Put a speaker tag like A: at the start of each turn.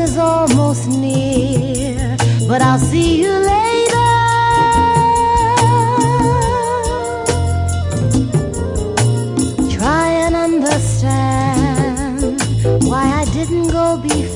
A: is almost near, but I'll see you later. Try and understand why I didn't go before.